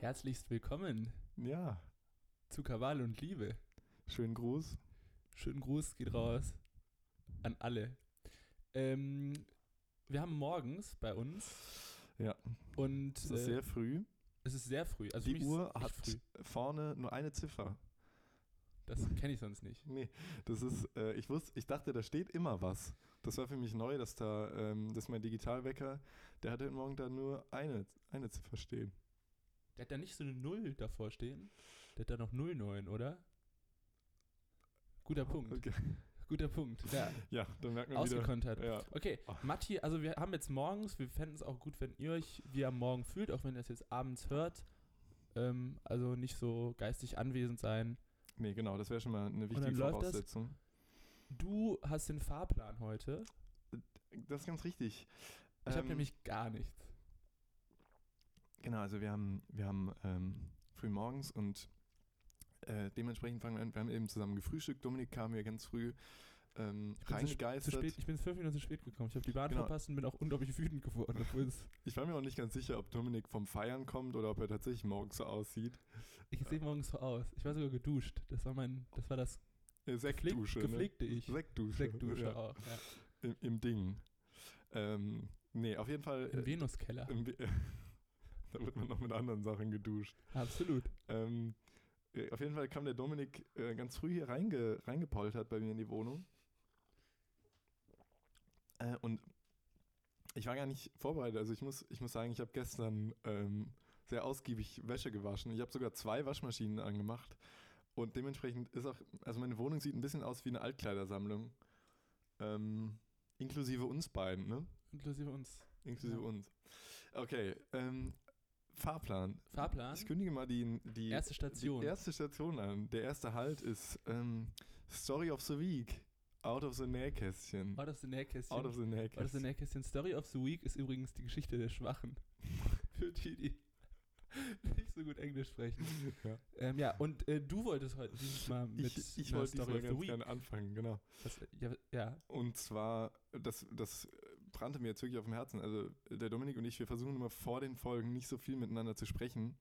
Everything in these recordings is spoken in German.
Herzlichst willkommen Ja, zu Kabale und Liebe. schönen Gruß. Schönen Gruß geht raus an alle. Wir haben morgens bei uns Ja, und es ist sehr früh. es ist sehr früh. Also für Die mich Uhr ist es hat echt früh. vorne nur eine Ziffer. Das kenne ich sonst nicht. Nee, das ist, ich dachte, da steht immer was. Das war für mich neu, dass dass mein Digitalwecker, der hatte heute Morgen da nur eine Ziffer stehen. Der hat da nicht so eine Null davor stehen. Der hat da noch 09, oder? Guter Punkt. Okay. Guter Punkt. Ja. Ja, dann merkt man Ausgekontert. wieder. Ja. Okay, Matti, also wir haben jetzt morgens, wir fänden es auch gut, wenn ihr euch wie am Morgen fühlt, auch wenn ihr das jetzt abends hört. Also nicht so geistig anwesend sein. Nee, genau, das wäre schon mal eine Und wichtige dann läuft das. Voraussetzung. Du hast den Fahrplan heute. Das ist ganz richtig. Ich habe nämlich gar nichts. Genau, also wir haben früh morgens und dementsprechend fangen wir an. Wir haben eben zusammen gefrühstückt. Dominik kam hier ganz früh reingegeistert. Zu spät, ich bin 5 Minuten zu spät gekommen. Ich habe die Bahn Genau. verpasst und bin auch unglaublich wütend geworden. Ich war mir auch nicht ganz sicher, ob Dominik vom Feiern kommt oder ob er tatsächlich morgens so aussieht. Ich sehe morgens so aus. Ich war sogar geduscht. Das war das Sektdusche. gepflegte Ich. Sektdusche. Sektdusche Ja. auch, ja. Im Ding. Nee, auf jeden Fall. Im Venuskeller. Da wird man noch mit anderen Sachen geduscht. Absolut. Auf jeden Fall kam der Dominik ganz früh hier reingepoltert bei mir in die Wohnung. Und ich war gar nicht vorbereitet. Also ich muss sagen, ich habe gestern sehr ausgiebig Wäsche gewaschen. Ich habe sogar 2 Waschmaschinen angemacht. Und dementsprechend ist auch, also meine Wohnung sieht ein bisschen aus wie eine Altkleidersammlung. Inklusive uns beiden, ne? Inklusive uns. Inklusive uns. Okay, Fahrplan. Ich kündige mal die Erste Station. Die erste Station an. Der erste Halt ist Story of the Week. Out of the Nähkästchen. Out of the Nähkästchen. Out of the Nähkästchen. Out of the Nähkästchen. Story of the Week ist übrigens die Geschichte der Schwachen. Für die nicht so gut Englisch sprechen. Ja. Und du wolltest heute dieses Mal mit ich wollte Story diesmal of the ganz Week. gerne anfangen, genau. Ja. Und zwar, das brannte mir jetzt wirklich auf dem Herzen. Also der Dominik und ich, wir versuchen immer vor den Folgen nicht so viel miteinander zu sprechen.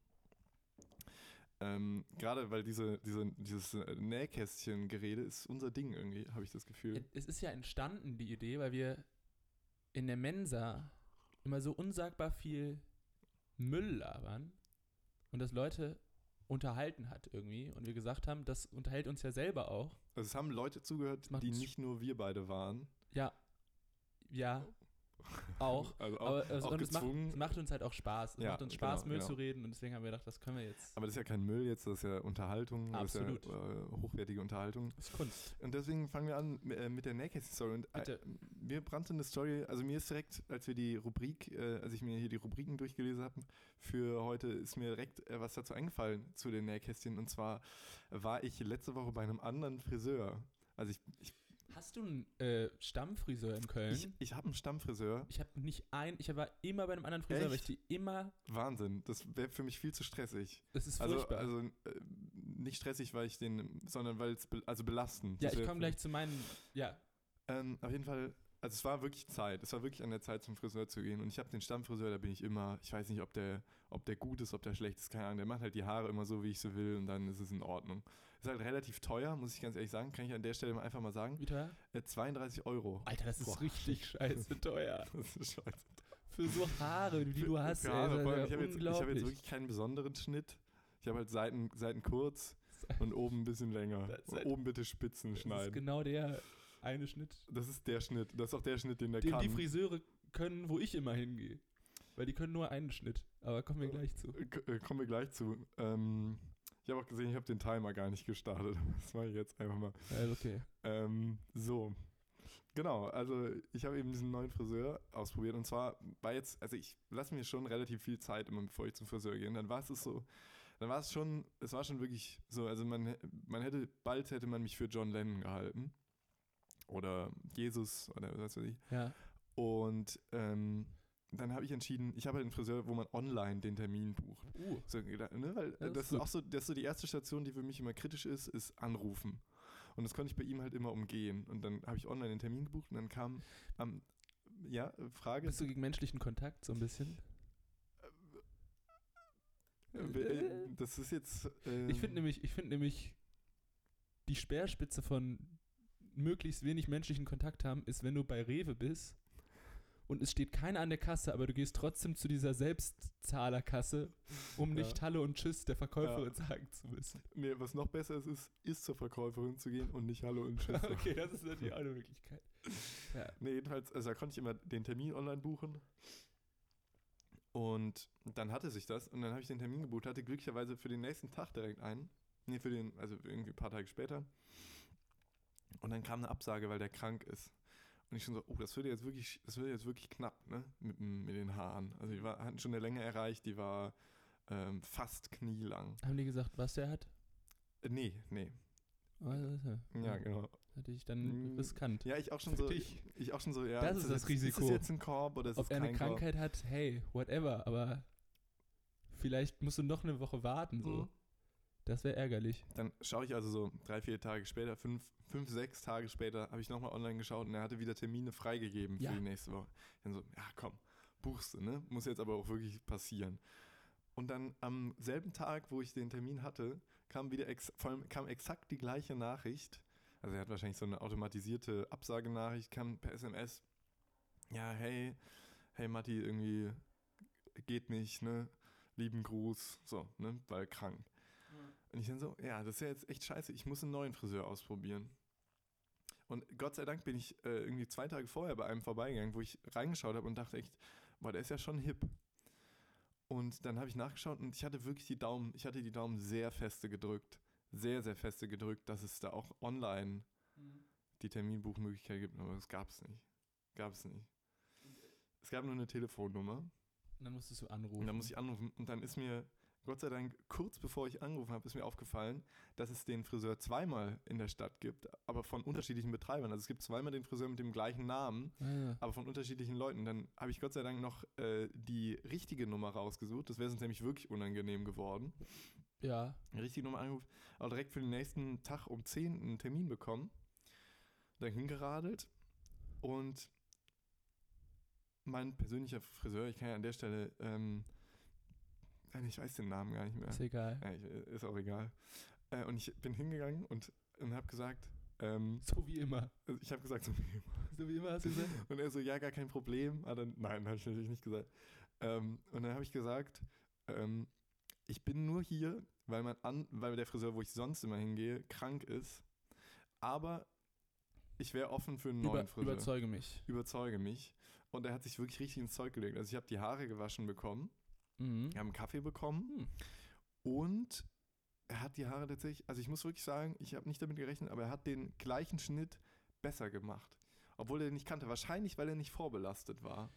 Gerade weil dieses Nähkästchen-Gerede ist unser Ding irgendwie, habe ich das Gefühl. Es ist ja entstanden, die Idee, weil wir in der Mensa immer so unsagbar viel Müll labern und das Leute unterhalten hat irgendwie und wir gesagt haben, das unterhält uns ja selber auch. Also es haben Leute zugehört, die nicht nur wir beide waren. Ja, auch. Also aber auch gezwungen. Es macht uns halt auch Spaß. Es macht uns Spaß, genau, Müll genau. zu reden und deswegen haben wir gedacht, das können wir jetzt. Aber das ist ja kein Müll jetzt, das ist ja Unterhaltung. Absolut. Das ist ja hochwertige Unterhaltung. Das ist Kunst. Und deswegen fangen wir an mit der Nähkästchen-Story. Und Bitte. mir brannte eine Story, also mir ist direkt, als ich mir hier die Rubriken durchgelesen habe, für heute ist mir direkt was dazu eingefallen zu den Nähkästchen. Und zwar war ich letzte Woche bei einem anderen Friseur. Also Hast du einen Stammfriseur in Köln? ich habe einen Stammfriseur. Ich war immer bei einem anderen Friseur, weil ich die immer. Wahnsinn, das wäre für mich viel zu stressig. Das ist furchtbar. Also nicht stressig, sondern weil es belastend. Ja, ich komme gleich zu meinen. Ja. Auf jeden Fall, also es war wirklich Zeit. Es war wirklich an der Zeit, zum Friseur zu gehen. Und ich habe den Stammfriseur, da bin ich immer, ich weiß nicht, ob der gut ist, ob der schlecht ist, keine Ahnung. Der macht halt die Haare immer so, wie ich sie will und dann ist es in Ordnung. Ist halt relativ teuer, muss ich ganz ehrlich sagen. Kann ich an der Stelle einfach mal sagen. Wie teuer? 32 €. Alter, das ist richtig scheiße teuer. Das ist scheiße. Für so Haare, die du hast. Für Haare, vor allem, ich habe jetzt unglaublich. wirklich keinen besonderen Schnitt. Ich habe halt Seiten kurz und oben ein bisschen länger. Und oben bitte Spitzen schneiden. Das ist genau der eine Schnitt. Das ist der Schnitt. Das ist auch der Schnitt, den Den kann. die Friseure können, wo ich immer hingehe. Weil die können nur einen Schnitt. Aber kommen wir gleich zu. Kommen wir gleich zu. Ich habe auch gesehen, ich habe den Timer gar nicht gestartet. Das mache ich jetzt einfach mal. Ja, okay. So. Genau, also ich habe eben diesen neuen Friseur ausprobiert und zwar ich lasse mir schon relativ viel Zeit immer, bevor ich zum Friseur gehe. Und dann war es schon wirklich so, also bald hätte man mich für John Lennon gehalten oder Jesus oder was weiß ich. Ja. Und dann habe ich entschieden, ich habe halt einen Friseur, wo man online den Termin bucht. So, ne? Weil das ist auch so, das ist so die erste Station, die für mich immer kritisch ist anrufen. Und das konnte ich bei ihm halt immer umgehen. Und dann habe ich online den Termin gebucht und dann kam Frage. Bist du gegen menschlichen Kontakt so ein bisschen? Das ist jetzt... Ich finde nämlich, die Speerspitze von möglichst wenig menschlichen Kontakt haben, ist, wenn du bei Rewe bist und es steht keiner an der Kasse, aber du gehst trotzdem zu dieser Selbstzahlerkasse, um nicht Hallo und Tschüss der Verkäuferin sagen zu müssen. Nee, was noch besser ist zur Verkäuferin zu gehen und nicht Hallo und Tschüss. Okay, das ist natürlich auch eine Möglichkeit. Ja. Nee, jedenfalls, also da konnte ich immer den Termin online buchen. Und dann hatte sich das und dann habe ich den Termin gebucht, hatte glücklicherweise für den nächsten Tag direkt einen. Nee, also irgendwie ein paar Tage später. Und dann kam eine Absage, weil der krank ist. Und ich schon so, oh, das wird jetzt wirklich knapp, ne? Mit den Haaren. Also die hatten schon eine Länge erreicht, die war fast knielang. Haben die gesagt, was der hat? Nee. Ja, genau. Natürlich dann riskant. Ja, ich auch schon so, ja. Das ist das Risiko. Ist es jetzt ein Korb oder ist es kein Korb? Ob er eine Krankheit hat, hey, whatever, aber vielleicht musst du noch eine Woche warten, so. Mhm. Das wäre ärgerlich. Dann schaue ich also so 3-4 Tage später, 5-6 Tage später, habe ich nochmal online geschaut und er hatte wieder Termine freigegeben für die nächste Woche. Dann so, ja komm, buchst du, ne? Muss jetzt aber auch wirklich passieren. Und dann am selben Tag, wo ich den Termin hatte, kam exakt die gleiche Nachricht. Also er hat wahrscheinlich so eine automatisierte Absagenachricht, kam per SMS. Ja, hey Matti, irgendwie geht nicht, ne? Lieben Gruß, so, ne? Weil krank. Und ich dann so, ja, das ist ja jetzt echt scheiße, ich muss einen neuen Friseur ausprobieren. Und Gott sei Dank bin ich irgendwie 2 Tage vorher bei einem vorbeigegangen, wo ich reingeschaut habe und dachte echt, boah, der ist ja schon hip. Und dann habe ich nachgeschaut und ich hatte die Daumen sehr feste gedrückt. Sehr, sehr feste gedrückt, dass es da auch online die Terminbuchmöglichkeit gibt, aber das gab es nicht. Es gab nur eine Telefonnummer. Und dann musstest du anrufen. Und dann musste ich anrufen und dann ist mir, Gott sei Dank, kurz bevor ich angerufen habe, ist mir aufgefallen, dass es den Friseur zweimal in der Stadt gibt, aber von unterschiedlichen Betreibern. Also es gibt zweimal den Friseur mit dem gleichen Namen, aber von unterschiedlichen Leuten. Dann habe ich Gott sei Dank noch die richtige Nummer rausgesucht. Das wäre sonst nämlich wirklich unangenehm geworden. Ja. Die richtige Nummer angerufen, aber direkt für den nächsten Tag um 10 einen Termin bekommen. Dann hingeradelt und mein persönlicher Friseur, ich kann ja an der Stelle, ich weiß den Namen gar nicht mehr. Ist egal. Ja, ist auch egal. Und ich bin hingegangen und habe gesagt, so wie immer. Ich habe gesagt, so wie immer. So wie immer hast du gesagt? Und er so, ja, gar kein Problem. Nein, habe ich natürlich nicht gesagt. Und dann habe ich gesagt, ich bin nur hier, weil der Friseur, wo ich sonst immer hingehe, krank ist. Aber ich wäre offen für einen neuen Friseur. Überzeuge mich. Und er hat sich wirklich richtig ins Zeug gelegt. Also ich habe die Haare gewaschen bekommen. Wir haben einen Kaffee bekommen. Und er hat die Haare tatsächlich, also ich muss wirklich sagen, ich habe nicht damit gerechnet, aber er hat den gleichen Schnitt besser gemacht. Obwohl er den nicht kannte. Wahrscheinlich, weil er nicht vorbelastet war.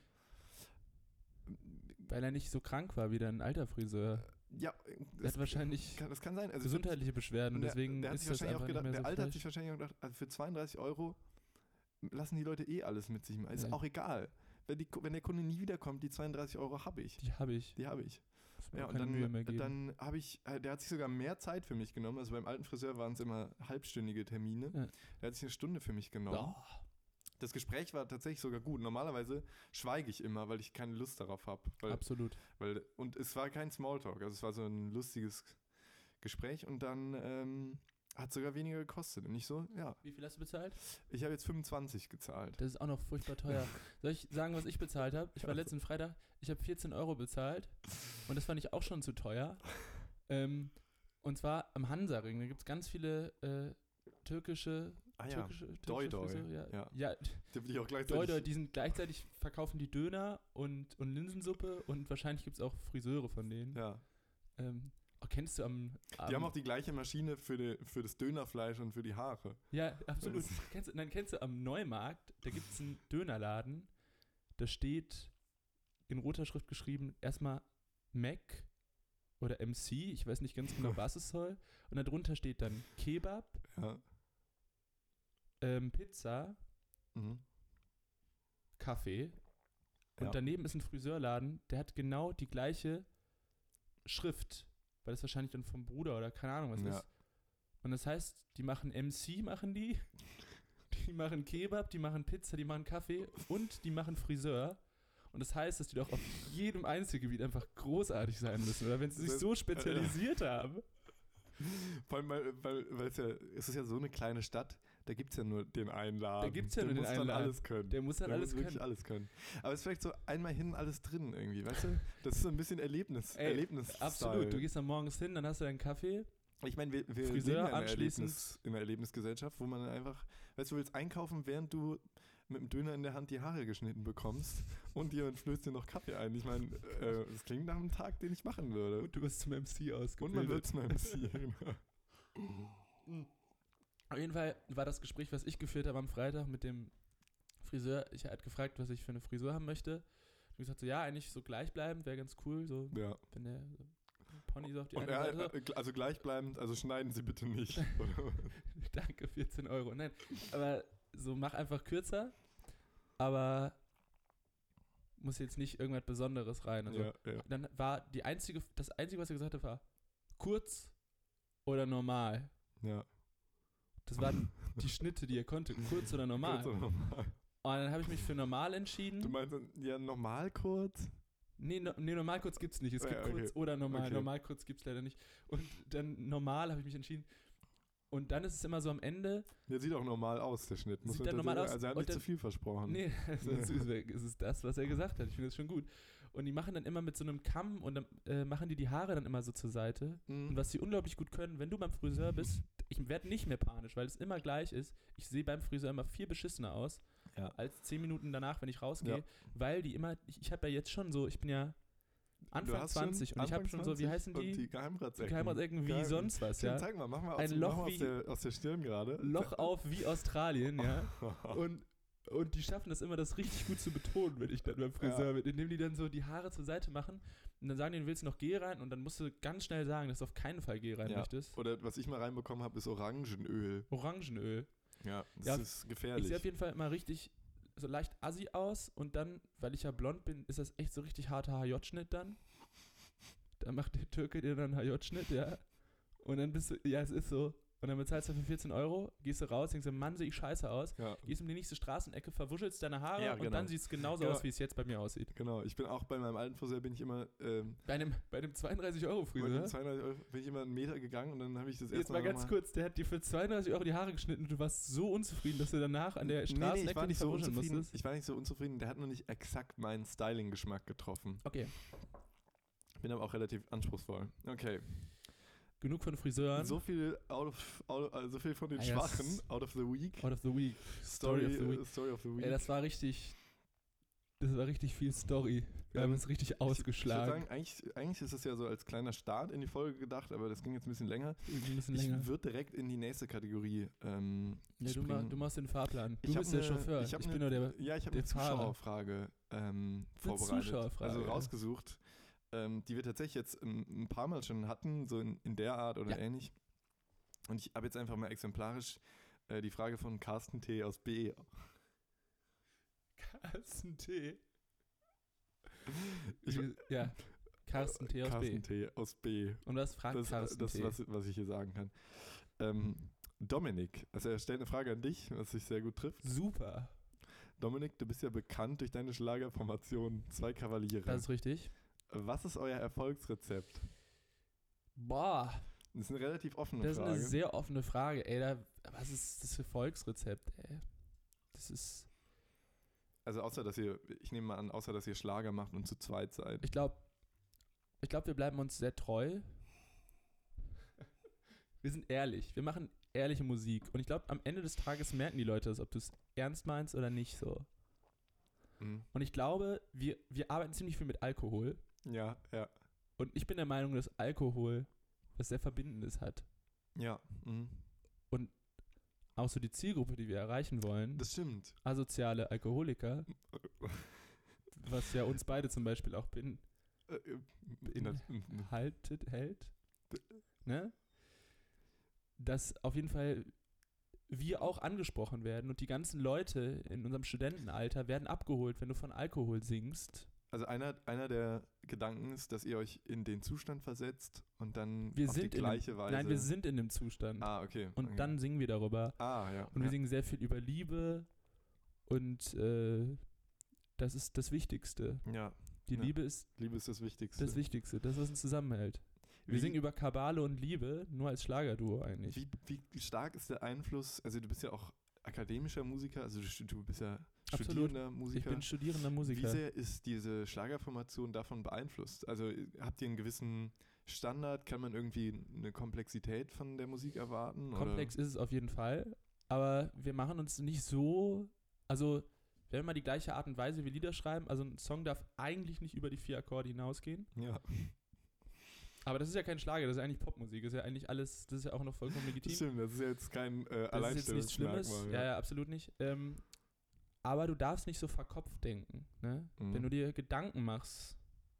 Weil er nicht so krank war wie dein alter Friseur. Ja, das kann sein. Also gesundheitliche Beschwerden und deswegen der ist das einfach gedacht, nicht mehr so der Alte hat frisch. sich wahrscheinlich auch gedacht, also für 32 € lassen die Leute alles mit sich machen. Ist auch egal. Wenn der Kunde nie wiederkommt, die 32 € habe ich. Die habe ich. Ja, und dann habe ich, der hat sich sogar mehr Zeit für mich genommen. Also beim alten Friseur waren es immer halbstündige Termine. Ja. Der hat sich 1 Stunde für mich genommen. Oh. Das Gespräch war tatsächlich sogar gut. Normalerweise schweige ich immer, weil ich keine Lust darauf habe. Absolut. Und es war kein Smalltalk, also es war so ein lustiges Gespräch und dann hat sogar weniger gekostet. Und ich so, ja. Wie viel hast du bezahlt? Ich habe jetzt 25 gezahlt. Das ist auch noch furchtbar teuer. Soll ich sagen, was ich bezahlt habe? Ich war letzten Freitag, ich habe 14 € bezahlt und das fand ich auch schon zu teuer. Und zwar am Hansaring, da gibt es ganz viele türkische Doi-Doi. Ja. Da will ich auch gleichzeitig. Doi-Doi, die sind gleichzeitig, verkaufen die Döner und Linsensuppe und wahrscheinlich gibt es auch Friseure von denen. Ja. Kennst du die haben auch die gleiche Maschine für das Dönerfleisch und für die Haare. Ja, absolut. Kennst du am Neumarkt, da gibt es einen Dönerladen, da steht in roter Schrift geschrieben, erstmal Mac oder MC, ich weiß nicht ganz genau, was es soll. Und darunter steht dann Kebab, Pizza, Kaffee. Und daneben ist ein Friseurladen, der hat genau die gleiche Schrift, weil das wahrscheinlich dann vom Bruder oder keine Ahnung was ist. Und das heißt, die machen MC, die machen Kebab, die machen Pizza, die machen Kaffee und die machen Friseur. Und das heißt, dass die doch auf jedem Einzelgebiet einfach großartig sein müssen. Oder wenn sie sich so spezialisiert haben. Vor allem, weil es ist ja so eine kleine Stadt, da gibt es ja nur den einen Laden. Da gibt es ja nur den einen Laden. Alles können. Der muss dann alles können. Wirklich alles können. Aber es ist vielleicht so einmal hin, alles drin irgendwie, weißt du? Das ist so ein bisschen Erlebnis. Absolut. Du gehst dann morgens hin, dann hast du deinen Kaffee. Ich meine, wir Friseur leben ja anschließend. in einer Erlebnisgesellschaft, wo man dann einfach, weißt du, willst einkaufen, während du mit dem Döner in der Hand die Haare geschnitten bekommst und jemand flößt dir noch Kaffee ein. Ich meine, das klingt nach einem Tag, den ich machen würde. Und du wirst zum MC ausgebildet. Und man wird zum MC, genau. Auf jeden Fall war das Gespräch, was ich geführt habe am Freitag mit dem Friseur. Ich hatte gefragt, was ich für eine Frisur haben möchte. Und ich gesagt so, ja, eigentlich so gleichbleibend, wäre ganz cool. So, ja. Wenn der so Pony so auf die und eine Seite. Also gleichbleibend, also schneiden Sie bitte nicht. Danke, 14 €. Nein, aber so mach einfach kürzer, aber muss jetzt nicht irgendwas Besonderes rein. Also ja. Dann war das Einzige, was er gesagt hat, war kurz oder normal. Ja. Das waren die Schnitte, die er konnte, kurz oder normal. Kurz oder normal. Und dann habe ich mich für normal entschieden. Du meinst ja normal kurz? Nee, normal kurz gibt's nicht. Es gibt kurz oder normal. Okay. Normal kurz gibt's leider nicht. Und dann normal habe ich mich entschieden. Und dann ist es immer so am Ende. Der sieht auch normal aus, der Schnitt. Sieht dann normal aus. Also er hat nicht zu viel versprochen. Nee, es ist das, was er gesagt hat. Ich finde das schon gut. Und die machen dann immer mit so einem Kamm und dann machen die Haare dann immer so zur Seite. Und was sie unglaublich gut können, wenn du beim Friseur bist, ich werde nicht mehr panisch, weil es immer gleich ist. Ich sehe beim Friseur immer viel beschissener aus, als 10 Minuten danach, wenn ich rausgehe. Weil die immer, ich habe ja jetzt schon so, ich bin ja Anfang 20 und ich habe schon so, wie heißen die? Die Geheimratsecken. Die Geheimratsecken wie sonst was, ja. Zeig mal, mach mal ein Loch aus der Stirn gerade. Loch auf wie Australien, ja. Und die schaffen das immer, das richtig gut zu betonen, wenn ich dann beim Friseur bin, indem die dann so die Haare zur Seite machen und dann sagen die, willst du noch Gel rein? Und dann musst du ganz schnell sagen, dass du auf keinen Fall Gel rein möchtest. Oder was ich mal reinbekommen habe, ist Orangenöl. Ja, das ist gefährlich. Ich sehe auf jeden Fall immer richtig so leicht assi aus und dann, weil ich ja blond bin, ist das echt so richtig harter HJ-Schnitt dann. Da macht der Türke dir dann einen HJ-Schnitt, ja. Und dann bist du, ja, es ist so. Und dann bezahlst du für 14 €, gehst du raus, denkst du, Mann, sehe ich scheiße aus. Ja. Gehst um die nächste Straßenecke, verwuschelst deine Haare und dann sieht es genauso aus, wie es jetzt bei mir aussieht. Genau, ich bin auch bei meinem alten Friseur, bin ich immer... bei einem 32 € Friseur? Bei dem 32 € bin ich immer einen Meter gegangen und dann habe ich das erste Mal... Jetzt mal ganz kurz, der hat dir für 32 € die Haare geschnitten und du warst so unzufrieden, dass du danach an der Straßenecke nicht verwuscheln musstest. Ich war nicht so unzufrieden, der hat nur nicht exakt meinen Styling-Geschmack getroffen. Okay. Ich bin aber auch relativ anspruchsvoll. Okay. Genug von Friseuren. So viel von den Schwachen. Out of the Week. Out of the Week. Story of the Week. Ey, das war richtig viel Story. Wir haben uns richtig ausgeschlagen. Ich würde sagen, eigentlich ist es ja so als kleiner Start in die Folge gedacht, aber das ging jetzt ein bisschen länger. Ich würde direkt in die nächste Kategorie du machst den Fahrplan. Du bist der Chauffeur. Ich bin nur der Ja, ich habe eine Zuschauerfrage vorbereitet. Also rausgesucht. Die wir tatsächlich jetzt ein paar Mal schon hatten, so in der Art oder ähnlich. Und ich habe jetzt einfach mal exemplarisch die Frage von Carsten T. aus B. Carsten T. Carsten T. aus B. Carsten T. aus B. Und was fragt Carsten T? Das ist, was ich hier sagen kann. Dominik, also er stellt eine Frage an dich, was sich sehr gut trifft. Super. Dominik, du bist ja bekannt durch deine Schlagerformation 2 Kavaliere. Das ist richtig. Was ist euer Erfolgsrezept? Boah. Das ist eine relativ offene Frage. Das ist eine sehr offene Frage, ey. Was ist das für Erfolgsrezept, ey? Das ist... Also ich nehme mal an, außer dass ihr Schlager macht und zu zweit seid. Ich glaube, wir bleiben uns sehr treu. Wir sind ehrlich. Wir machen ehrliche Musik. Und ich glaube, am Ende des Tages merken die Leute das, ob du es ernst meinst oder nicht so. Mhm. Und ich glaube, wir arbeiten ziemlich viel mit Alkohol. Ja. Und ich bin der Meinung, dass Alkohol was sehr Verbindendes hat. Ja. Mhm. Und auch so die Zielgruppe, die wir erreichen wollen. Das stimmt. Asoziale Alkoholiker. Was ja uns beide zum Beispiel auch hält. Ne? Dass auf jeden Fall wir auch angesprochen werden und die ganzen Leute in unserem Studentenalter werden abgeholt, wenn du von Alkohol singst. Also einer der Gedanken ist, dass ihr euch in den Zustand versetzt und dann auf die gleiche Weise... Nein, wir sind in dem Zustand. Ah, okay. Und dann singen wir darüber. Ah, ja. Und wir singen sehr viel über Liebe und das ist das Wichtigste. Ja. Die Ja. Liebe ist Liebe ist das Wichtigste. das Wichtigste, das, was uns zusammenhält. Wir Wie- singen über Kabale und Liebe, nur als Schlagerduo eigentlich. Wie stark ist der Einfluss, also du bist ja auch akademischer Musiker, also du bist ja Absolut. studierender Ich Musiker. bin studierender Wie Musiker. sehr ist diese Schlagerformation davon beeinflusst? Also habt ihr einen gewissen Standard? Kann man irgendwie eine Komplexität von der Musik erwarten? Komplex ist es auf jeden Fall, aber wir machen uns nicht so, also wir haben immer die gleiche Art und Weise, wie wir Lieder schreiben, also ein Song darf eigentlich nicht über die 4 Akkorde hinausgehen, Oder? Ja, aber das ist ja kein Schlager, das ist ja eigentlich Popmusik, das ist ja eigentlich alles, das ist ja auch noch vollkommen legitim. stimmt, das ist ja jetzt kein Das ist jetzt nichts Schlimmes, Alleinstellungsmerkmal. ja, absolut nicht. Aber du darfst nicht so verkopft denken. Ne? Mhm. Wenn du dir Gedanken machst,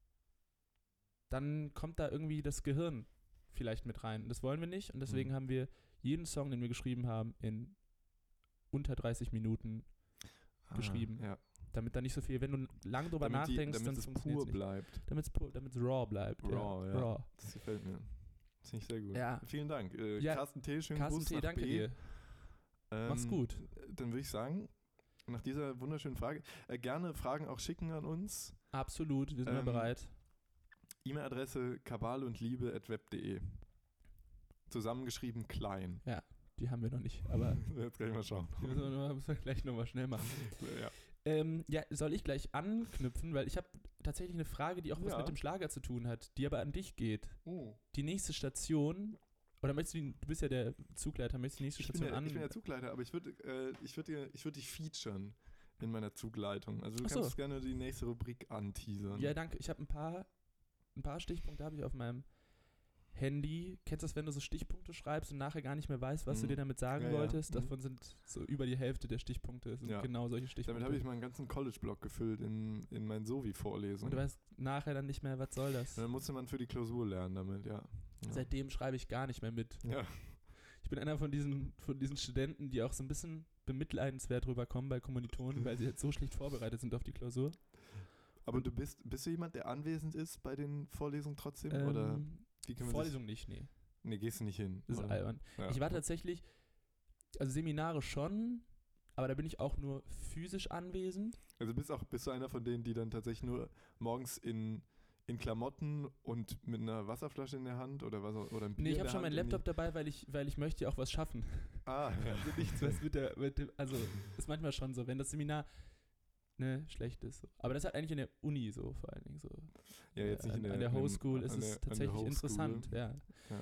dann kommt da irgendwie das Gehirn vielleicht mit rein. Das wollen wir nicht und deswegen haben wir jeden Song, den wir geschrieben haben, in unter 30 Minuten geschrieben. Ja. Damit da nicht so viel, wenn du lang drüber nachdenkst, dann damit es funktioniert pur es nicht. bleibt. Damit es raw bleibt. Raw, ja. Raw. Das gefällt mir. Das finde ich sehr gut. Ja. Vielen Dank. Ja, Carsten T., schönen Carsten Gruß T., nach danke B. dir. Mach's gut. Dann würde ich sagen, nach dieser wunderschönen Frage, gerne Fragen auch schicken an uns. Absolut, wir sind immer bereit. E-Mail-Adresse kabalundliebe@web.de. Zusammengeschrieben klein. Die haben wir noch nicht, aber Jetzt kann ich mal schauen. müssen wir gleich nochmal schnell machen. Ja. Ja, soll ich gleich anknüpfen, weil ich habe tatsächlich eine Frage, die auch was Ja. mit dem Schlager zu tun hat, die aber an dich geht. Oh. Die nächste Station, oder möchtest du bist ja der Zugleiter, möchtest du die nächste Ich bin Station der Zugleiter, aber ich würd dich featuren in meiner Zugleitung. Also du Ach so. kannst gerne die nächste Rubrik anteasern. Ja, danke. Ich habe ein paar Stichpunkte habe ich auf meinem Handy. Kennst du das, wenn du so Stichpunkte schreibst und nachher gar nicht mehr weißt, was du dir damit sagen Ja, ja. wolltest? Mhm. Davon sind so über die Hälfte der Stichpunkte sind Ja. genau solche Stichpunkte. Damit habe ich meinen ganzen College-Blog gefüllt in meinen und Sovi-Vorlesungen. du weißt nachher dann nicht mehr, was soll das? Und dann musste man für die Klausur lernen damit, ja. Seitdem schreibe ich gar nicht mehr mit. Ja. Ich bin einer von diesen Studenten, die auch so ein bisschen bemitleidenswert rüberkommen bei Kommilitonen, weil sie jetzt so schlecht vorbereitet sind auf die Klausur. Aber bist du jemand, der anwesend ist bei den Vorlesungen trotzdem? Oder wie kann man Vorlesung nicht, nee. Nee, gehst du nicht hin. Das ist oder? albern. Ja. Ich war tatsächlich, also Seminare schon, aber da bin ich auch nur physisch anwesend. Also bist du einer von denen, die dann tatsächlich nur morgens in Klamotten und mit einer Wasserflasche in der Hand oder was oder ein Bier Nee, ich in habe der schon meinen Hand Laptop dabei, weil ich möchte ja auch was schaffen. ja. Also nichts, was also ist manchmal schon so, wenn das Seminar schlecht ist. So. Aber das hat eigentlich in der Uni so, vor allen Dingen so. Ja, jetzt nicht an in der Hochschool ist an es der tatsächlich Hochschool. interessant, ja. Ja.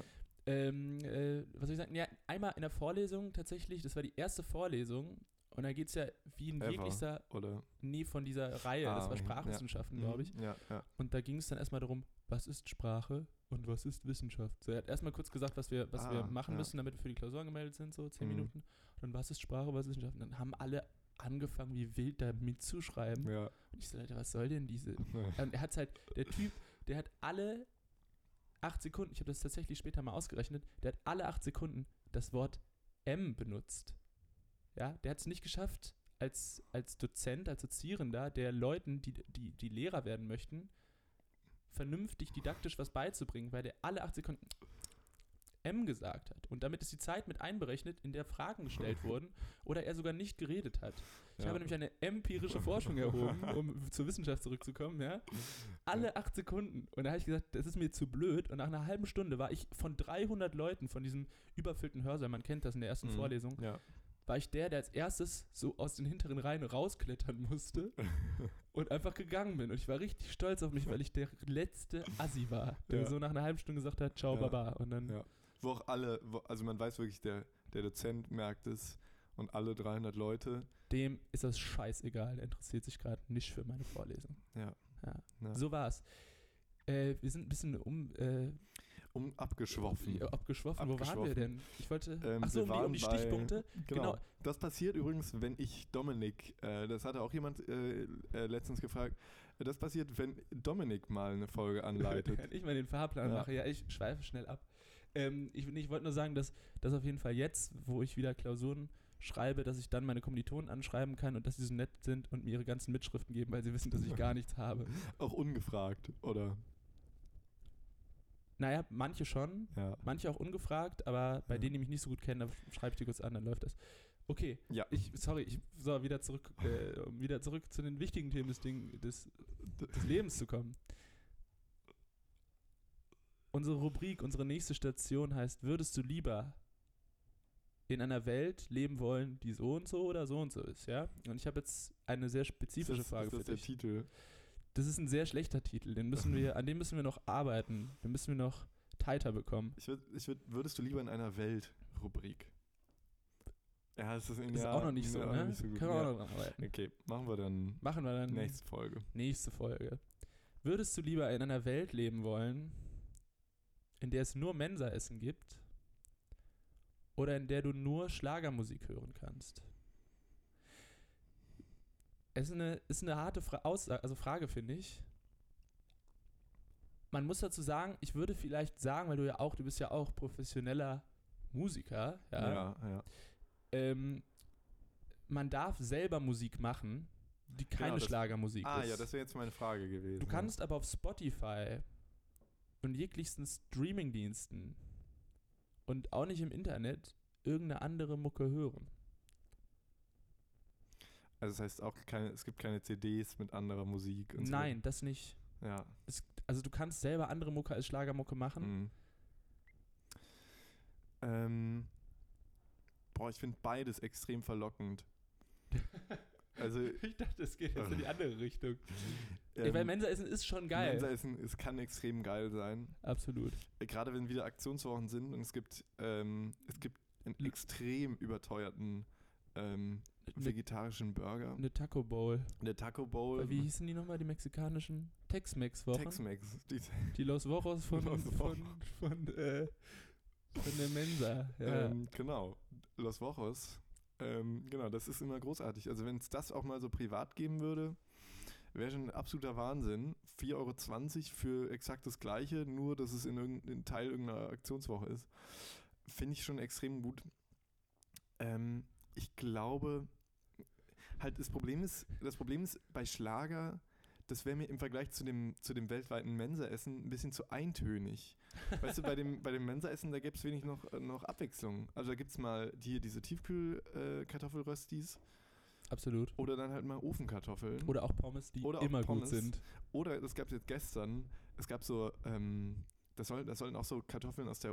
Was soll ich sagen? Ja, einmal in der Vorlesung tatsächlich, das war die erste Vorlesung und da geht es ja wie in Ever, jeglicher, oder? nee, von dieser Reihe, das war okay. Sprachwissenschaften, Ja. glaube ich. Ja, ja. Und da ging es dann erstmal darum, was ist Sprache und was ist Wissenschaft. So, er hat erstmal kurz gesagt, was wir machen ja. müssen, damit wir für die Klausur angemeldet sind, so 10 Mhm. Minuten. Und dann, was ist Sprache, was ist Wissenschaft? Und dann haben alle angefangen, wie wild da mitzuschreiben. Ja. Und ich so, Leute, was soll denn diese? Und er hat halt, der Typ, der hat alle 8 Sekunden, ich habe das tatsächlich später mal ausgerechnet, der hat alle 8 Sekunden das Wort benutzt. Ja, der hat es nicht geschafft, als Dozent, als Dozierender, der Leuten, die Lehrer werden möchten, vernünftig didaktisch was beizubringen, weil der alle 8 Sekunden gesagt hat. Und damit ist die Zeit mit einberechnet, in der Fragen gestellt wurden oder er sogar nicht geredet hat. Ich Ja. habe nämlich eine empirische Forschung erhoben, um zur Wissenschaft zurückzukommen, ja. Alle 8 Sekunden. Und da habe ich gesagt, das ist mir zu blöd. Und nach einer halben Stunde war ich von 300 Leuten, von diesem überfüllten Hörsaal, man kennt das in der ersten Vorlesung, Ja. war ich der als erstes so aus den hinteren Reihen rausklettern musste und einfach gegangen bin. Und ich war richtig stolz auf mich, weil ich der letzte Assi war, der Ja. so nach einer halben Stunde gesagt hat, ciao, Ja. baba. Und dann, Ja. Wo auch alle, also man weiß wirklich, der Dozent merkt es und alle 300 Leute. dem ist das scheißegal. Der interessiert sich gerade nicht für meine Vorlesung. Ja. Ja. Ja. So war's. Wir sind ein bisschen Abgeschwoffen. abgeschwoffen. Wo waren wir denn? Ich wollte. Achso, wir waren um die bei- Stichpunkte. Genau. Das passiert übrigens, wenn ich Dominik, das hatte auch jemand letztens gefragt, das passiert, wenn Dominik mal eine Folge anleitet. Wenn ich mal den Fahrplan Ja. mache. Ja, ich schweife schnell ab. Ich wollte nur sagen, dass auf jeden Fall jetzt, wo ich wieder Klausuren schreibe, dass ich dann meine Kommilitonen anschreiben kann und dass sie so nett sind und mir ihre ganzen Mitschriften geben, weil sie wissen, dass ich gar nichts habe. Auch ungefragt, oder? Naja, manche schon, Ja. manche auch ungefragt, aber bei Ja. denen, die mich nicht so gut kennen, da schreibe ich die kurz an, dann läuft das. Okay, Ja. wieder zurück, um wieder zurück zu den wichtigen Themen des Lebens zu kommen. Unsere Rubrik, unsere nächste Station heißt, würdest du lieber in einer Welt leben wollen, die so und so ist, ja? Und ich habe jetzt eine sehr spezifische Frage für dich. Ist das der Titel? Das ist ein sehr schlechter Titel, an dem müssen wir noch arbeiten, den müssen wir noch tighter bekommen. Würdest du lieber in einer Welt-Rubrik? Ja, das ist Auch noch nicht so, ne? Nicht so gut. Können wir auch noch dran arbeiten. Okay, machen wir dann nächste Folge. Nächste Folge. Würdest du lieber in einer Welt leben wollen, in der es nur Mensaessen gibt, oder in der du nur Schlagermusik hören kannst? Es ist eine harte Frage, finde ich. Man muss dazu sagen, ich würde vielleicht sagen, weil du bist ja auch professioneller Musiker, ja. Man darf selber Musik machen, die keine Schlagermusik ist. Ja, das wäre jetzt meine Frage gewesen. Du kannst aber auf Spotify und jeglichsten Streamingdiensten und auch nicht im Internet irgendeine andere Mucke hören. Also das heißt auch es gibt keine CDs mit anderer Musik und so. Nein, das nicht. Ja. Also du kannst selber andere Mucke als Schlagermucke machen. Ich finde beides extrem verlockend. Also ich dachte, es geht jetzt in die andere Richtung. Weil Mensaessen ist schon geil. Mensaessen, es kann extrem geil sein. Absolut. Gerade wenn wieder Aktionswochen sind und es gibt einen extrem überteuerten vegetarischen Burger. Eine Taco Bowl. Wie hießen die nochmal, die mexikanischen? Tex-Mex-Wochen? Tex-Mex. Die Los Wochos von der Mensa. Ja. Genau. Los Wochos. Genau, das ist immer großartig. Also wenn es das auch mal so privat geben würde, wäre schon ein absoluter Wahnsinn. 4,20 € für exakt das Gleiche, nur dass es in irgendeinem Teil irgendeiner Aktionswoche ist. Finde ich schon extrem gut. Ich glaube, halt das Problem ist bei Schlager, das wäre mir im Vergleich zu dem weltweiten Mensaessen ein bisschen zu eintönig. Weißt du, bei dem Mensaessen, da gäbe es wenig noch Abwechslung. Also da gibt es mal diese Tiefkühl-Kartoffelröstis. Absolut. Oder dann halt mal Ofenkartoffeln. Oder auch Pommes, die immer gut sind. Oder, das gab es jetzt gestern, es gab so, das sollten auch so Kartoffeln aus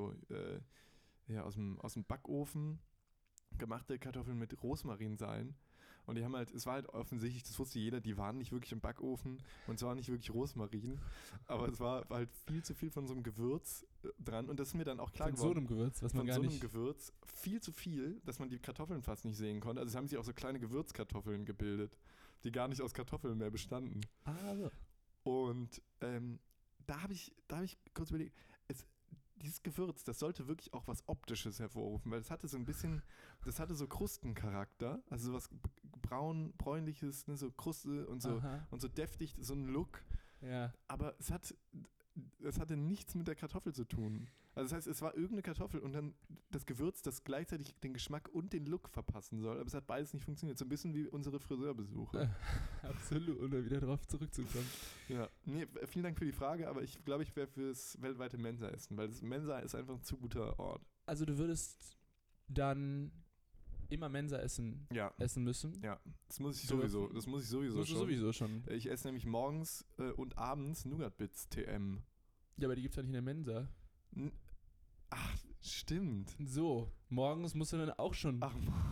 dem Backofen gemachte Kartoffeln mit Rosmarin sein. Und die haben halt, es war halt offensichtlich, das wusste jeder, die waren nicht wirklich im Backofen und es war nicht wirklich Rosmarin, aber es war halt viel zu viel von so einem Gewürz dran und das ist mir dann auch klar geworden. Von so einem Gewürz, was man gar nicht... Von so einem Gewürz, viel zu viel, dass man die Kartoffeln fast nicht sehen konnte. Also es haben sich auch so kleine Gewürzkartoffeln gebildet, die gar nicht aus Kartoffeln mehr bestanden. Also. Und da hab ich kurz überlegt, dieses Gewürz, das sollte wirklich auch was Optisches hervorrufen, weil es hatte so ein bisschen, das hatte so Krustencharakter, also sowas bräunliches, ne, so Kruste und so deftig, so ein Look. Ja. Aber es hatte nichts mit der Kartoffel zu tun. Also das heißt, es war irgendeine Kartoffel und dann das Gewürz, das gleichzeitig den Geschmack und den Look verpassen soll, aber es hat beides nicht funktioniert. So ein bisschen wie unsere Friseurbesuche. Absolut, um da wieder drauf zurückzukommen. Ja, nee, vielen Dank für die Frage, aber ich glaube, ich wäre fürs weltweite Mensa-Essen, weil das Mensa ist einfach ein zu guter Ort. Also du würdest dann immer Mensa-Essen essen müssen? Ja, das muss ich sowieso. Sowieso schon. Ich esse nämlich morgens und abends Nougat-Bits TM. Ja, aber die gibt's ja nicht in der Mensa. Ach, stimmt. So, morgens musst du dann auch schon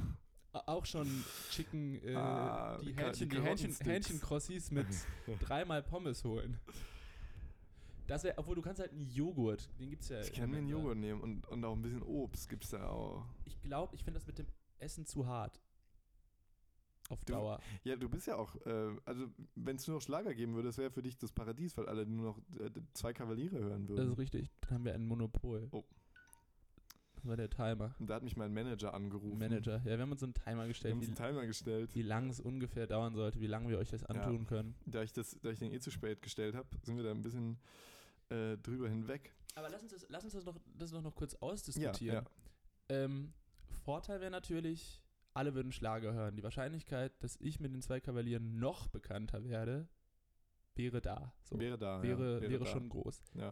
Chicken, die Hähnchen-Crossis mit 3-mal Pommes holen. Obwohl du kannst halt einen Joghurt, den gibt's ja. Ich kann mir einen Joghurt nehmen und auch ein bisschen Obst gibt's da auch. Ich glaube, ich finde das mit dem Essen zu hart. Auf Dauer. Ja, du bist ja auch, also wenn es nur noch Schlager geben würde, das wäre für dich das Paradies, weil alle nur noch 2 Kavaliere hören würden. Das ist richtig, dann haben wir ein Monopol. Oh. Das war der Timer. Und da hat mich mein Manager angerufen. Ja, wir haben uns so einen Timer gestellt. Wie lange es ungefähr dauern sollte, wie lange wir euch das antun können. Da ich den zu spät gestellt habe, sind wir da ein bisschen drüber hinweg. Aber lass uns das noch kurz ausdiskutieren. Ja. Vorteil wäre natürlich, alle würden Schlager hören. Die Wahrscheinlichkeit, dass ich mit den 2 Kavalieren noch bekannter werde, wäre da. So. Wäre schon groß. Ja.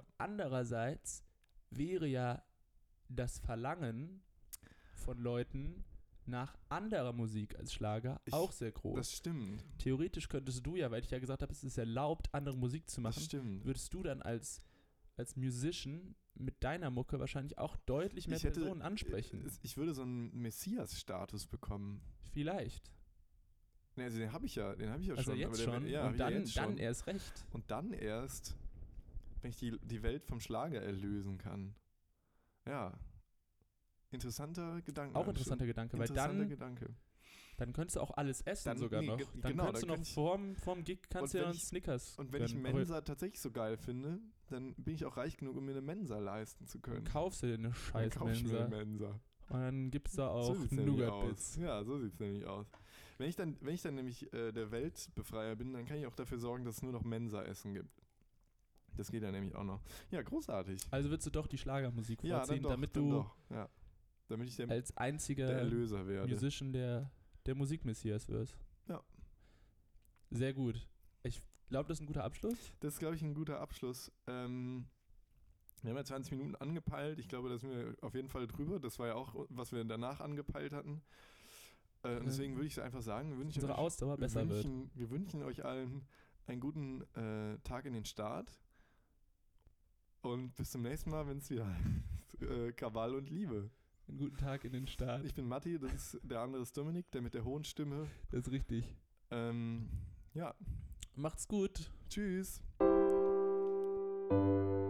Andererseits wäre ja das Verlangen von Leuten, nach anderer Musik als Schlager auch sehr groß. Das stimmt. Theoretisch könntest du ja, weil ich ja gesagt habe, es ist erlaubt, andere Musik zu Das machen, stimmt. würdest du dann als Musician mit deiner Mucke wahrscheinlich auch deutlich mehr Personen ansprechen. Ich würde so einen Messias-Status bekommen. Vielleicht. Ne, also den habe ich ja Also schon. jetzt aber schon. ja, Und hab ich ja jetzt dann schon. erst recht. Und dann erst, wenn ich die Welt vom Schlager erlösen kann. Ja. Interessanter Gedanke. Auch interessanter Gedanke, weil Interessanter Gedanke. dann könntest du auch alles essen Dann- sogar nee, noch. ge- Dann genau, könntest du dann noch kann ich- vorm Gig kannst und du ja wenn einen ich- Snickers Und wenn ich gönnen. Mensa tatsächlich so geil finde, dann bin ich auch reich genug, um mir eine Mensa leisten zu Aber können. kaufst du dir eine Dann scheiß kauf ich mir Mensa. eine Mensa. Und dann gibt's da auch So sieht's nämlich Nougat-Bits. aus. Ja, so sieht's nämlich aus. Wenn ich dann nämlich der Weltbefreier bin, dann kann ich auch dafür sorgen, dass es nur noch Mensa-Essen gibt. Das geht ja nämlich auch noch. Ja, großartig. Also würdest du doch die Schlagermusik Ja, vorziehen, dann doch, damit dann du doch. Ja. Damit ich der als einziger Erlöser werde. Musician der Musikmessias wirst. Ja. Sehr gut. Ich glaube, das ist ein guter Abschluss. Das ist, glaube ich, ein guter Abschluss. Wir haben ja 20 Minuten angepeilt. Ich glaube, da sind wir auf jeden Fall drüber. Das war ja auch, was wir danach angepeilt hatten. Und deswegen würde ich einfach sagen, Unsere Ausdauer besser wird. wir wünschen euch allen einen guten Tag in den Start. Und bis zum nächsten Mal, wenn es wieder heißt, Krawall und Liebe. Einen guten Tag in den Start. Ich bin Matti, das ist der andere ist Dominik, der mit der hohen Stimme. Das ist richtig. Ja, Macht's gut. tschüss.